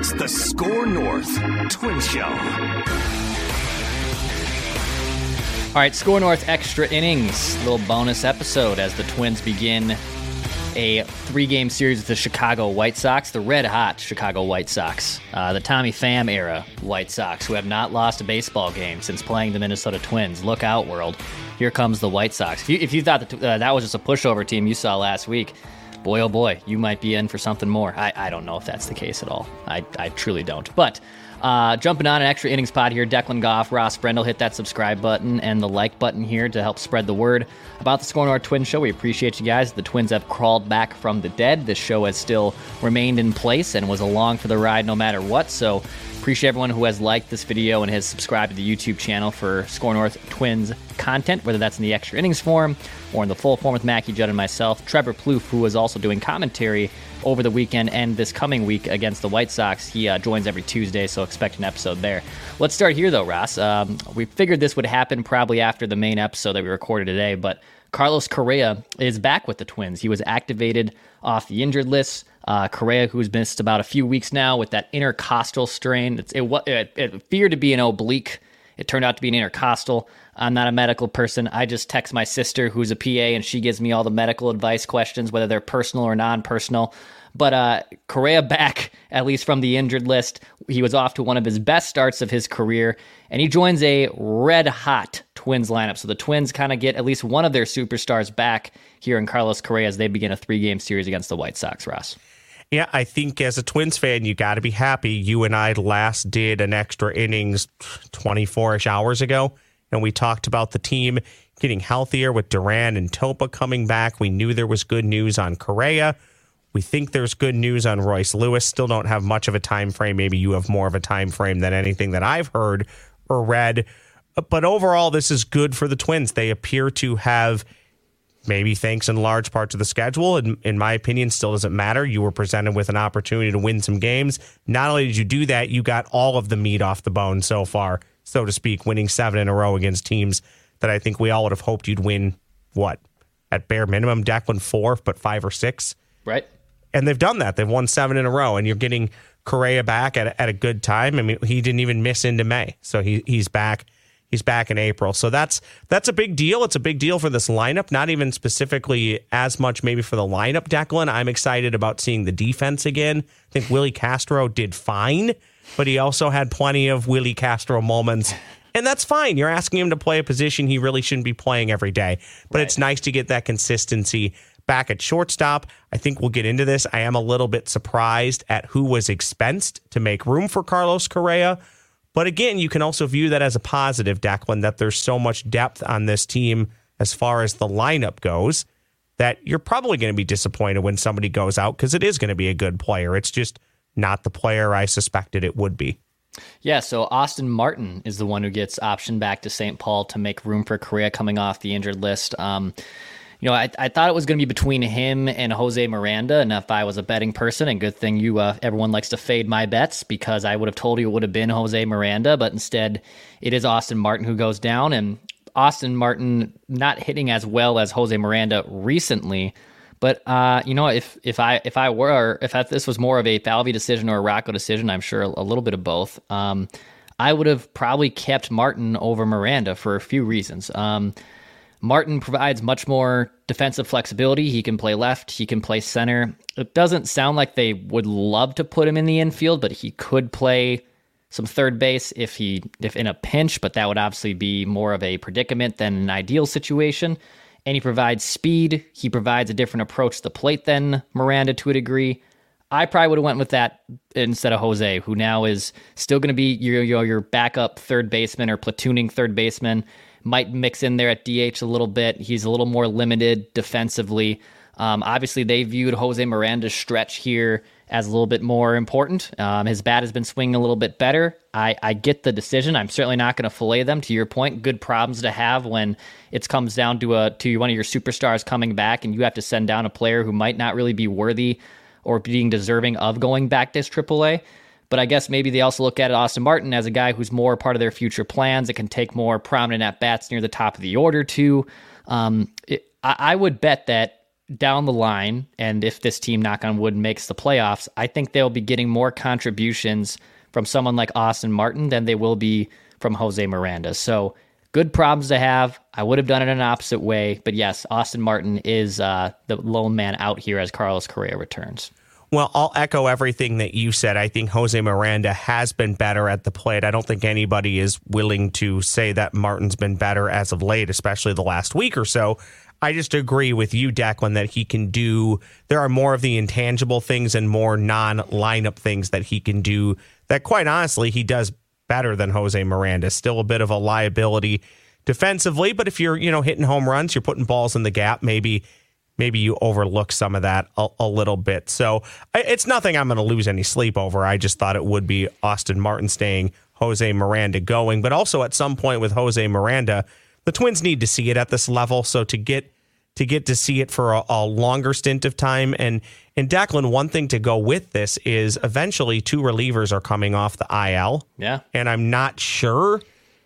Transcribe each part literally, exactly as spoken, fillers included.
It's the Score North Twin Show. All right, Score North Extra Innings, little bonus episode as the Twins begin a three-game series with the Chicago White Sox, the red-hot Chicago White Sox, uh, the Tommy Pham era White Sox, who have not lost a baseball game since playing the Minnesota Twins. Look out, world. Here comes the White Sox. If you, if you thought that, uh, that was just a pushover team you saw last week, boy, oh boy, you might be in for something more. I, I don't know if that's the case at all. I, I truly don't. But uh, jumping on an extra innings pod here, Declan Goff, Ross Brendel, hit that subscribe button and the like button here to help spread the word about the Score North Twins show. We appreciate you guys. The Twins have crawled back from the dead. This show has still remained in place and was along for the ride no matter what. So appreciate everyone who has liked this video and has subscribed to the YouTube channel for Score North Twins content, whether that's in the extra innings form or in the full form with Mackie Judd and myself. Trevor Plouffe, who is also doing commentary over the weekend and this coming week against the White Sox, he uh, joins every Tuesday, so expect an episode there. Let's start here, though, Ross. Um, we figured this would happen probably after the main episode that we recorded today, but Carlos Correa is back with the Twins. He was activated off the injured list. Uh, Correa, who's missed about a few weeks now with that intercostal strain. It's, it, it, it appeared to be an oblique. It turned out to be an intercostal. I'm not a medical person. I just text my sister, who's a P A, and she gives me all the medical advice questions, whether they're personal or non-personal. But uh, Correa back, at least from the injured list. He was off to one of his best starts of his career, and he joins a red-hot Twins lineup. So the Twins kind of get at least one of their superstars back here in Carlos Correa as they begin a three-game series against the White Sox, Ross. Yeah, I think as a Twins fan, you got to be happy. You and I last did an extra innings twenty-four-ish hours ago, and we talked about the team getting healthier with Duran and Topa coming back. We knew there was good news on Correa. We think there's good news on Royce Lewis. Still don't have much of a time frame. Maybe you have more of a time frame than anything that I've heard or read. But overall, this is good for the Twins. They appear to have, maybe thanks in large part to the schedule, in, in my opinion, still doesn't matter. You were presented with an opportunity to win some games. Not only did you do that, you got all of the meat off the bone so far, so to speak, winning seven in a row against teams that I think we all would have hoped you'd win, what, at bare minimum, Declan four, but five or six. Right. And they've done that. They've won seven in a row, and you're getting Correa back at, at a good time. I mean, he didn't even miss into May, so he he's back. He's back in April. So that's that's a big deal. It's a big deal for this lineup, not even specifically as much maybe for the lineup, Declan. I'm excited about seeing the defense again. I think Willie Castro did fine, but he also had plenty of Willie Castro moments. And that's fine. You're asking him to play a position he really shouldn't be playing every day. But right. It's nice to get that consistency back at shortstop. I think we'll get into this. I am a little bit surprised at who was expensed to make room for Carlos Correa. But again, you can also view that as a positive, Declan, that there's so much depth on this team as far as the lineup goes that you're probably going to be disappointed when somebody goes out because it is going to be a good player. It's just not the player I suspected it would be. Yeah, so Austin Martin is the one who gets optioned back to Saint Paul to make room for Correa coming off the injured list. Um, You know, I, I thought it was going to be between him and Jose Miranda, and if I was a betting person, and good thing you, uh, everyone likes to fade my bets, because I would have told you it would have been Jose Miranda, but instead it is Austin Martin who goes down, and Austin Martin not hitting as well as Jose Miranda recently, but uh, you know, if if I if I were if I, this was more of a Falvey decision or a Rocco decision, I'm sure a little bit of both. Um, I would have probably kept Martin over Miranda for a few reasons. Um, Martin provides much more defensive flexibility. He can play left. He can play center. It doesn't sound like they would love to put him in the infield, but he could play some third base if he if in a pinch, but that would obviously be more of a predicament than an ideal situation. And he provides speed. He provides a different approach to the plate than Miranda to a degree. I probably would have went with that instead of Jose, who now is still going to be your, your your backup third baseman or platooning third baseman. Might mix in there at D H a little bit. He's a little more limited defensively. Um, obviously, they viewed Jose Miranda's stretch here as a little bit more important. Um, his bat has been swinging a little bit better. I, I get the decision. I'm certainly not going to fillet them. To your point, good problems to have when it comes down to a to one of your superstars coming back and you have to send down a player who might not really be worthy or being deserving of going back to triple A. But I guess maybe they also look at Austin Martin as a guy who's more part of their future plans. It can take more prominent at-bats near the top of the order, too. Um, it, I, I would bet that down the line, and if this team, knock on wood, makes the playoffs, I think they'll be getting more contributions from someone like Austin Martin than they will be from Jose Miranda. So good problems to have. I would have done it in an opposite way, but yes, Austin Martin is uh, the lone man out here as Carlos Correa returns. Well, I'll echo everything that you said. I think Jose Miranda has been better at the plate. I don't think anybody is willing to say that Martin's been better as of late, especially the last week or so. I just agree with you, Declan, that he can do, there are more of the intangible things and more non-lineup things that he can do that, quite honestly, he does better than Jose Miranda. Still a bit of a liability defensively, but if you're, you know, hitting home runs, you're putting balls in the gap, maybe maybe you overlook some of that a, a little bit. So it's nothing I'm going to lose any sleep over. I just thought it would be Austin Martin staying, Jose Miranda going. But also at some point with Jose Miranda, the Twins need to see it at this level. So to get to get to see it for a, a longer stint of time. And, and Declan, one thing to go with this is eventually two relievers are coming off the I L. Yeah. And I'm not sure.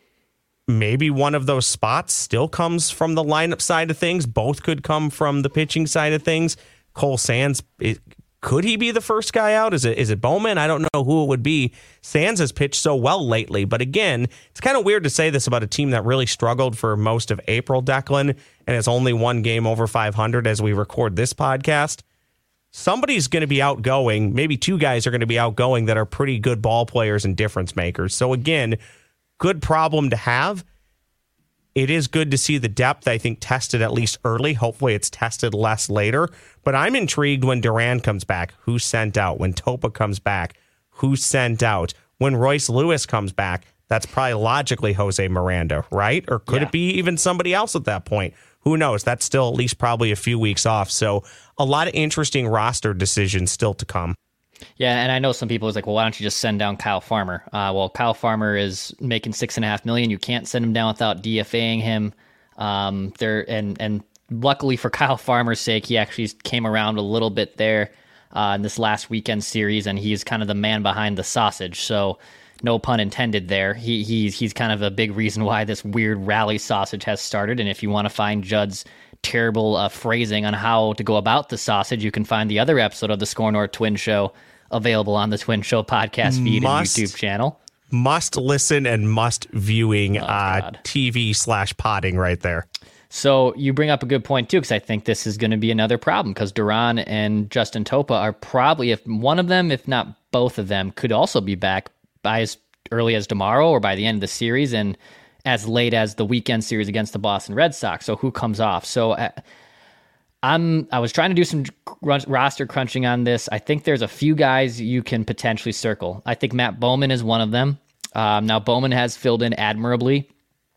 Maybe one of those spots still comes from the lineup side of things. Both could come from the pitching side of things. Cole Sands, it, could he be the first guy out? Is it is it Bowman? I don't know who it would be. Sands has pitched so well lately. But again, it's kind of weird to say this about a team that really struggled for most of April, Declan, and it's only one game over five hundred as we record this podcast. Somebody's going to be outgoing. Maybe two guys are going to be outgoing that are pretty good ball players and difference makers. So again, good problem to have. It is good to see the depth, I think, tested at least early. Hopefully it's tested less later. But I'm intrigued when Duran comes back, who's sent out? When Topa comes back, who's sent out? When Royce Lewis comes back, that's probably logically Jose Miranda, right? Or could yeah. it be even somebody else at that point? Who knows? That's still at least probably a few weeks off. So a lot of interesting roster decisions still to come. Yeah, and I know some people is like, well, why don't you just send down Kyle Farmer? Uh, well, Kyle Farmer is making six and a half million. You can't send him down without DFAing him. Um, there and and luckily for Kyle Farmer's sake, he actually came around a little bit there uh, in this last weekend series, and he's kind of the man behind the sausage. So, no pun intended there. He he's he's kind of a big reason why this weird rally sausage has started. And if you want to find Judd's terrible uh, phrasing on how to go about the sausage, you can find the other episode of the Score North Twin Show available on the Twin Show podcast feed must, and YouTube channel. Must listen and must viewing oh, uh, T V slash potting right there. So you bring up a good point, too, because I think this is going to be another problem because Duran and Justin Topa are probably, if one of them, if not both of them, could also be back by as early as tomorrow or by the end of the series and as late as the weekend series against the Boston Red Sox. So who comes off? So uh, I'm, I was trying to do some roster crunching on this. I think there's a few guys you can potentially circle. I think Matt Bowman is one of them. Um, now, Bowman has filled in admirably.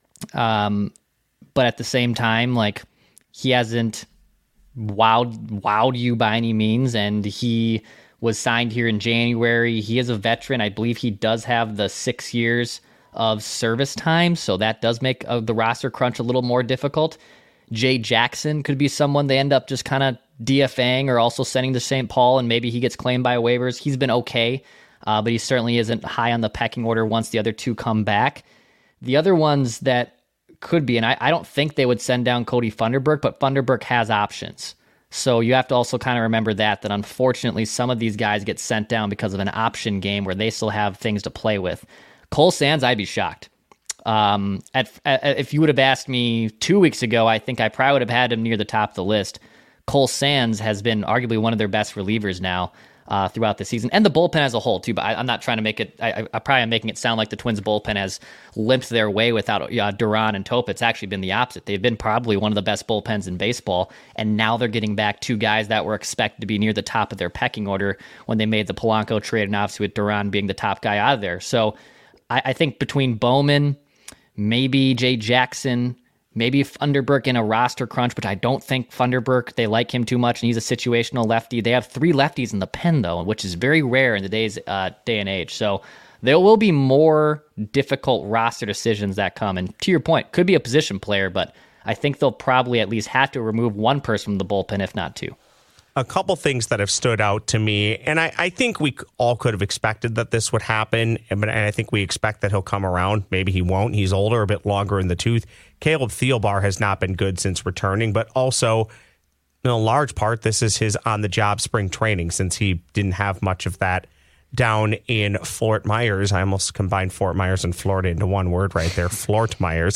Um, but at the same time, like, he hasn't wowed, wowed you by any means. And he was signed here in January. He is a veteran. I believe he does have the six years of service time. So that does make uh, the roster crunch a little more difficult. Jay Jackson could be someone they end up just kind of DFAing or also sending to Saint Paul, and maybe he gets claimed by waivers. He's been okay, uh, but he certainly isn't high on the pecking order once the other two come back. The other ones that could be, and I, I don't think they would send down Cody Funderburk, but Funderburk has options. So you have to also kind of remember that, that unfortunately some of these guys get sent down because of an option game where they still have things to play with. Cole Sands, I'd be shocked. Um, at, at, if you would have asked me two weeks ago, I think I probably would have had him near the top of the list. Cole Sands has been arguably one of their best relievers now uh, throughout the season, and the bullpen as a whole too. But I, I'm not trying to make it. I, I probably am making it sound like the Twins bullpen has limped their way without uh, Duran and Topa. It's actually been the opposite. They've been probably one of the best bullpens in baseball, and now they're getting back two guys that were expected to be near the top of their pecking order when they made the Polanco trade, and obviously with Duran being the top guy out of there. So I, I think between Bowman, maybe Jay Jackson, maybe Funderburk in a roster crunch, but I don't think Funderburk, they like him too much, and he's a situational lefty. They have three lefties in the pen, though, which is very rare in today's uh, day and age. So there will be more difficult roster decisions that come. And to your point, could be a position player, but I think they'll probably at least have to remove one person from the bullpen, if not two. A couple things that have stood out to me, and I, I think we all could have expected that this would happen, and I think we expect that he'll come around. Maybe he won't. He's older, a bit longer in the tooth. Caleb Thielbar has not been good since returning, but also in a large part, this is his on-the-job spring training since he didn't have much of that down in Fort Myers. I almost combined Fort Myers and Florida into one word right there, Fort Myers.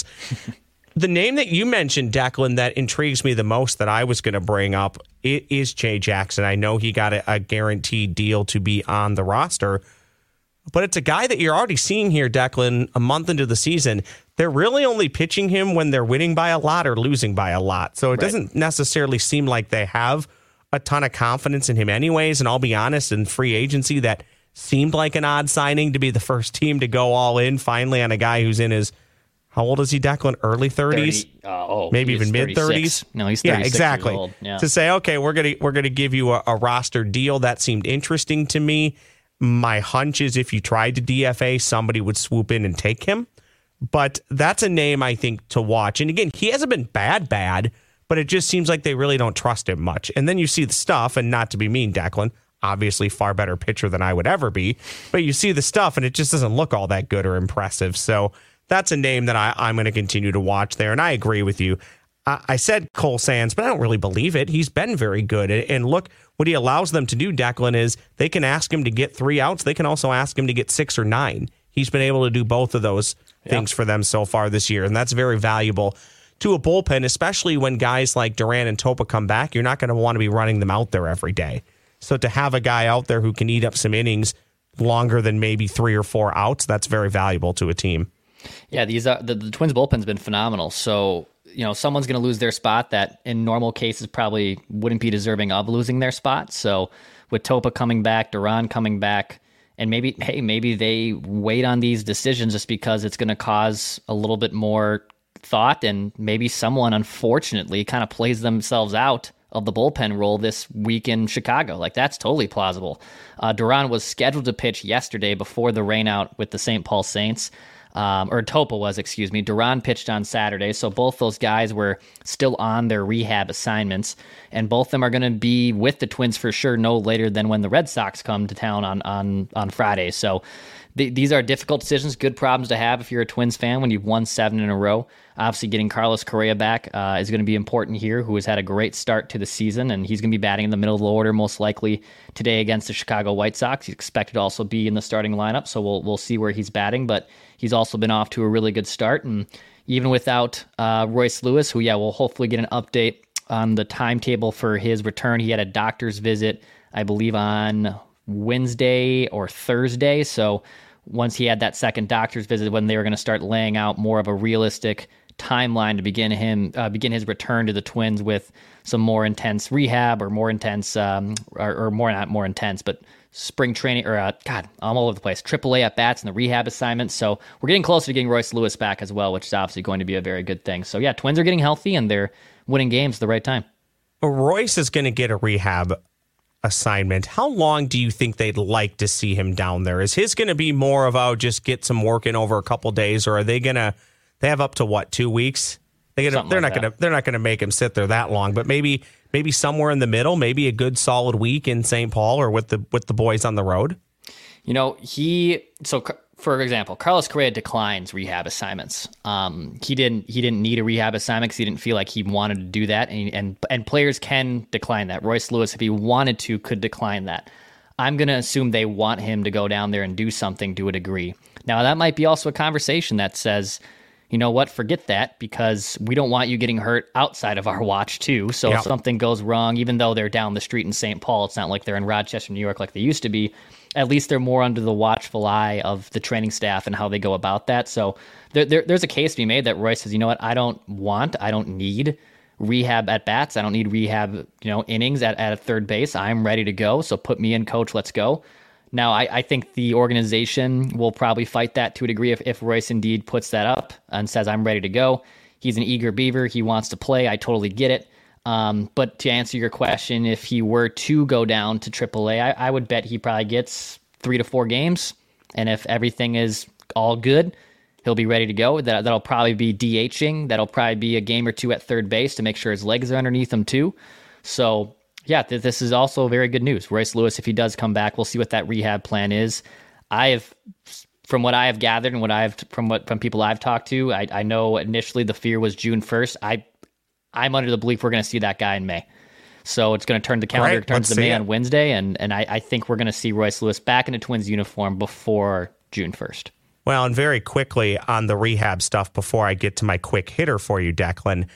The name that you mentioned, Declan, that intrigues me the most that I was going to bring up, it is Jay Jackson. I know he got a, a guaranteed deal to be on the roster, but it's a guy that you're already seeing here, Declan, a month into the season. They're really only pitching him when they're winning by a lot or losing by a lot. So it right. doesn't necessarily seem like they have a ton of confidence in him anyways. And I'll be honest, in free agency, that seemed like an odd signing to be the first team to go all in finally on a guy who's in his, how old is he, Declan? Early thirties? thirty, uh, oh, maybe even mid thirties? No, he's thirty-six yeah, exactly. years old. Yeah. To say, okay, we're gonna we're gonna give you a, a roster deal, that seemed interesting to me. My hunch is if you tried to D F A, somebody would swoop in and take him. But that's a name I think to watch. And again, he hasn't been bad, bad, but it just seems like they really don't trust him much. And then you see the stuff, and not to be mean, Declan, obviously far better pitcher than I would ever be, but you see the stuff and it just doesn't look all that good or impressive. So that's a name that I, I'm going to continue to watch there. And I agree with you. I, I said Cole Sands, but I don't really believe it. He's been very good. And look, what he allows them to do, Declan, is they can ask him to get three outs. They can also ask him to get six or nine. He's been able to do both of those yeah. things for them so far this year. And that's very valuable to a bullpen, especially when guys like Duran and Topa come back. You're not going to want to be running them out there every day. So to have a guy out there who can eat up some innings longer than maybe three or four outs, that's very valuable to a team. Yeah, these are the, the Twins bullpen's been phenomenal. So, you know, someone's going to lose their spot that in normal cases probably wouldn't be deserving of losing their spot. So with Topa coming back, Duran coming back, and maybe, hey, maybe they wait on these decisions just because it's going to cause a little bit more thought, and maybe someone, unfortunately, kind of plays themselves out of the bullpen role this week in Chicago. Like, that's totally plausible. Uh, Duran was scheduled to pitch yesterday before the rainout with the Saint Paul Saints. Um, or Topa was, excuse me. Duran pitched on Saturday, so both those guys were still on their rehab assignments, and both of them are going to be with the Twins for sure no later than when the Red Sox come to town on on, on Friday. So th- these are difficult decisions, good problems to have if you're a Twins fan when you've won seven in a row. Obviously, getting Carlos Correa back uh, is going to be important here, who has had a great start to the season, and he's going to be batting in the middle of the order most likely today against the Chicago White Sox. He's expected to also be in the starting lineup, so we'll we'll see where he's batting, but he's also been off to a really good start, and even without uh, Royce Lewis, who, yeah, we'll hopefully get an update on the timetable for his return. He had a doctor's visit, I believe, on Wednesday or Thursday, so once he had that second doctor's visit, when they were going to start laying out more of a realistic timeline to begin him uh, begin his return to the Twins with some more intense rehab or more intense um, or, or more not more intense but spring training or uh, God I'm all over the place triple A at bats and the rehab assignments. So we're getting closer to getting Royce Lewis back as well, which is obviously going to be a very good thing. So yeah, Twins are getting healthy and they're winning games at the right time. Royce is going to get a rehab assignment. How long do you think they'd like to see him down there? Is his going to be more of, oh, just get some work in over a couple days, or are they going to They have up to what, two weeks? They gonna, they're like not going to they're not going to make him sit there that long, but maybe maybe somewhere in the middle, maybe a good solid week in Saint Paul or with the with the boys on the road. You know, he so for example, Carlos Correa declines rehab assignments. Um, he didn't he didn't need a rehab assignment because he didn't feel like he wanted to do that, and and and players can decline that. Royce Lewis, if he wanted to, could decline that. I'm going to assume they want him to go down there and do something to a degree. Now, that might be also a conversation that says, you know what, forget that, because we don't want you getting hurt outside of our watch too. So yep. if something goes wrong, even though they're down the street in Saint Paul, it's not like they're in Rochester, New York like they used to be. At least they're more under the watchful eye of the training staff and how they go about that. So there, there, there's a case to be made that Royce says, you know what, I don't want, I don't need rehab at bats. I don't need rehab, you know, innings at, at a third base. I'm ready to go. So put me in, coach, let's go. Now, I, I think the organization will probably fight that to a degree if, if Royce indeed puts that up and says, I'm ready to go. He's an eager beaver. He wants to play. I totally get it. Um, but to answer your question, if he were to go down to triple A, I, I would bet he probably gets three to four games. And if everything is all good, he'll be ready to go. That, that'll probably be DHing. That'll probably be a game or two at third base to make sure his legs are underneath him too. So yeah, th- this is also very good news. Royce Lewis, if he does come back, we'll see what that rehab plan is. I have, from what I have gathered and what I've from what from people I've talked to, I, I know initially the fear was June first. I, I'm under the belief we're going to see that guy in May. So it's going to turn the calendar Great, turns let's to May see on it. Wednesday, and and I, I think we're going to see Royce Lewis back in a Twins uniform before June first. Well, and very quickly on the rehab stuff before I get to my quick hitter for you, Declan.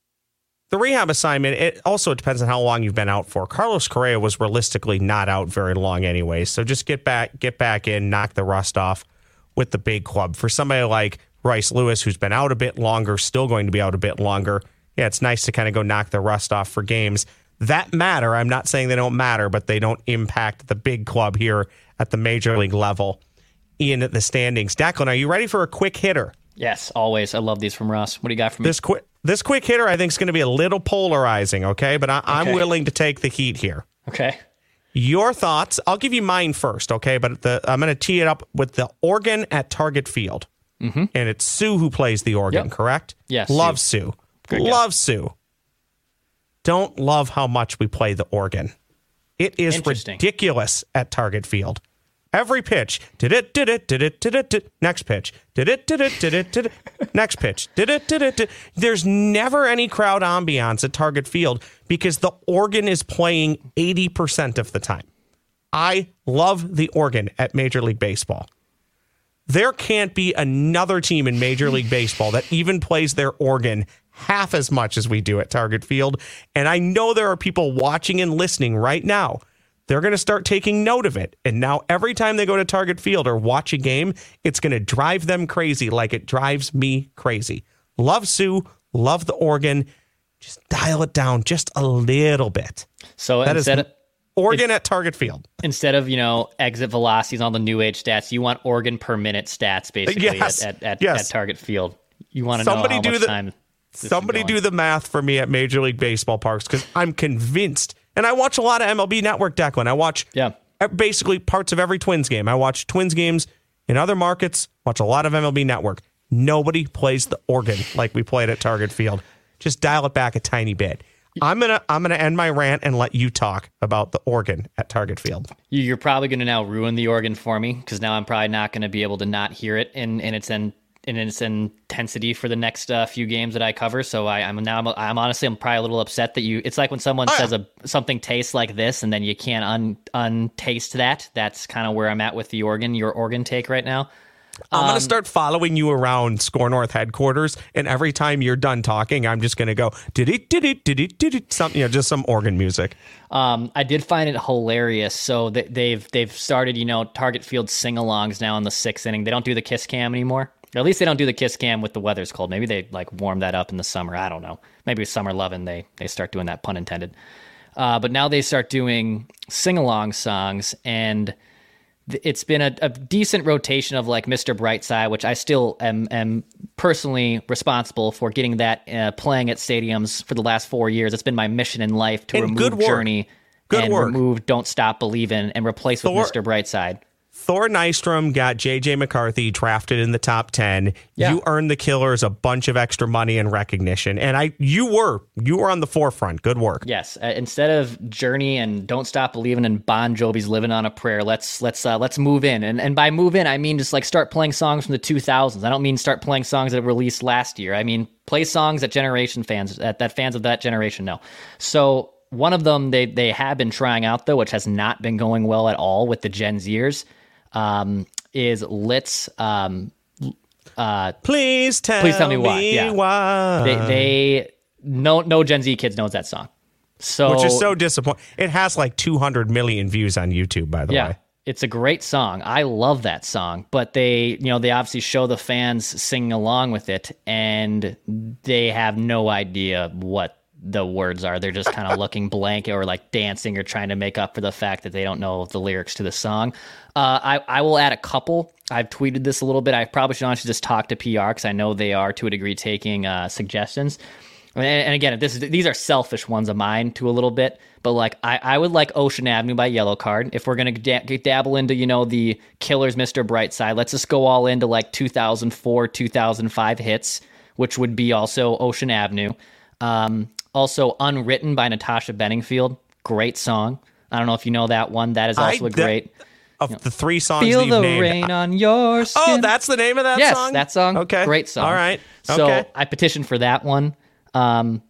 The rehab assignment, it also depends on how long you've been out for. Carlos Correa was realistically not out very long anyway, so just get back, get back in, knock the rust off with the big club. For somebody like Royce Lewis, who's been out a bit longer, still going to be out a bit longer, yeah, it's nice to kind of go knock the rust off for games that matter. I'm not saying they don't matter, but they don't impact the big club here at the major league level in the standings. Declan, are you ready for a quick hitter? Yes, always. I love these from Ross. What do you got for me? This quick this quick hitter, I think, is going to be a little polarizing, okay? But I, I'm Okay. willing to take the heat here. Okay. Your thoughts? I'll give you mine first, okay? But the, I'm going to tee it up with the organ at Target Field. Mm-hmm. And it's Sue who plays the organ, Yep. correct? Yes, Love Sue. Sue. Good Love Sue. Don't love how much we play the organ. It is Interesting. ridiculous at Target Field. Every pitch, did it, did it, did it, did it, did next pitch, did it, did it, did it, did it, next pitch, did it, did it, did. There's never any crowd ambiance at Target Field because the organ is playing eighty percent of the time. I love the organ at Major League Baseball. There can't be another team in Major League Baseball that even plays their organ half as much as we do at Target Field. And I know there are people watching and listening right now. They're going to start taking note of it. And now every time they go to Target Field or watch a game, it's going to drive them crazy like it drives me crazy. Love Sue, love the organ. Just dial it down just a little bit. So That is instead of organ at Target Field. instead of, you know, exit velocities on the new age stats, you want organ per minute stats basically Yes. at, at, at, Yes. at Target Field. You want to know Somebody how do much the- time this is Somebody going. do the math for me at Major League Baseball parks because I'm convinced. And I watch a lot of M L B Network, Declan. I watch Yeah. basically parts of every Twins game. I watch Twins games in other markets, watch a lot of M L B Network. Nobody plays the organ like we played at Target Field. Just dial it back a tiny bit. I'm gonna I'm gonna end my rant and let you talk about the organ at Target Field. You- You're probably going to now ruin the organ for me because now I'm probably not going to be able to not hear it in, in its in, in its intensity for the next uh, few games that I cover. So I, I'm now I'm, I'm honestly I'm probably a little upset that you. It's like when someone Oh, yeah. says a something tastes like this and then you can't un untaste that. That's kind of where I'm at with the organ. Your organ take right now. I'm Um, gonna start following you around Score North headquarters, and every time you're done talking, I'm just gonna go did it did it did it did it something, you know, just some organ music. Um, I did find it hilarious. So th- they've they've started, you know, Target Field sing-alongs now in the sixth inning. They don't do the kiss cam anymore. Or at least they don't do the kiss cam with the weather's cold. Maybe they like warm that up in the summer. I don't know. Maybe with summer loving they they start doing that, pun intended. Uh, but now they start doing sing-along songs, and th- it's been a, a decent rotation of like Mister Brightside, which I still am, am personally responsible for getting that uh, playing at stadiums for the last four years. It's been my mission in life to And remove good work. Journey Good and work. remove Don't Stop Believin' and replace with Thor- Mister Brightside. Thor Nystrom got J J McCarthy drafted in the top ten. Yeah. You earned the Killers a bunch of extra money and recognition, and I you were you were on the forefront. Good work. Yes, uh, instead of Journey and Don't Stop Believin' and Bon Jovi's Living on a Prayer, let's let's uh, let's move in. And and by move in, I mean just like start playing songs from the two thousands. I don't mean start playing songs that were released last year. I mean play songs that generation fans that, that fans of that generation know. So one of them they they have been trying out though, which has not been going well at all with the Gen Zers, um, is Lit's um, uh, Please tell, Please tell me why, yeah. why. they they no no Gen Z kids knows that song. So Which is so disappointing. It has like two hundred million views on YouTube, by the yeah, way. it's a great song. I love that song, but they, you know, they obviously show the fans singing along with it, and they have no idea what the words are. They're just kind of looking blank or like dancing or trying to make up for the fact that they don't know the lyrics to the song. Uh, I, I will add a couple. I've tweeted this a little bit. I probably should honestly just talk to P R because I know they are to a degree taking uh, suggestions. And, and again, this is, these are selfish ones of mine to a little bit, but like I, I would like Ocean Avenue by Yellow Card. If we're gonna da- dabble into, you know, the Killers, Mister Brightside, let's just go all into like two thousand four, two thousand five hits, which would be also Ocean Avenue. Um, also, Unwritten by Natasha Bedingfield, great song. I don't know if you know that one. That is also I- a great. Of the three songs Feel that you've the named, rain on your skin. oh, that's the name of that yes, song? that song. Okay. Great song. All right. So Okay. I petitioned for that one. Um,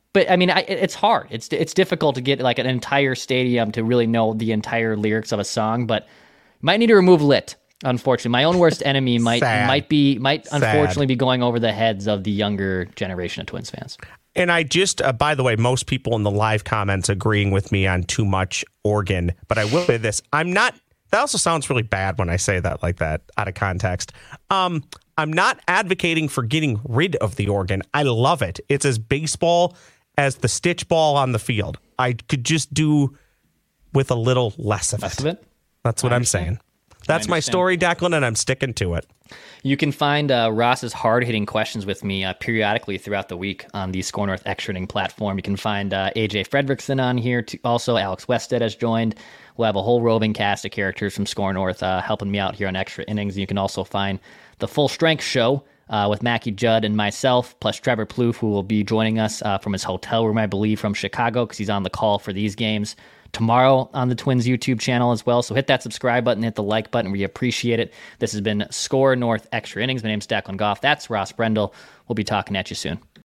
but I mean, I, it's hard. It's it's difficult to get like an entire stadium to really know the entire lyrics of a song. But might need to remove Lit. Unfortunately, my own worst enemy might Sad. might be might Sad. unfortunately be going over the heads of the younger generation of Twins fans. And I just, uh, by the way, most people in the live comments agreeing with me on too much organ. But I will say this: I'm not. That also sounds really bad when I say that like that out of context. Um, I'm not advocating for getting rid of the organ. I love it. It's as baseball as the stitch ball on the field. I could just do with a little less of Less it. of it? That's what I'm saying. That's my story, Declan, and I'm sticking to it. You can find uh, Ross's hard-hitting questions with me uh, periodically throughout the week on the Score North Extra Inning platform. You can find uh, A J Fredrickson on here. Too. Also, Alex Wested has joined. We'll have a whole roving cast of characters from Score North uh, helping me out here on Extra Innings. You can also find the Full Strength Show uh, with Mackie Judd and myself, plus Trevor Plouffe, who will be joining us uh, from his hotel room, I believe, from Chicago, because he's on the call for these games tomorrow on the Twins YouTube channel as well. So hit that subscribe button, hit the like button. We appreciate it. This has been Score North Extra Innings. My name's Declan Goff. That's Ross Brendel. We'll be talking at you soon.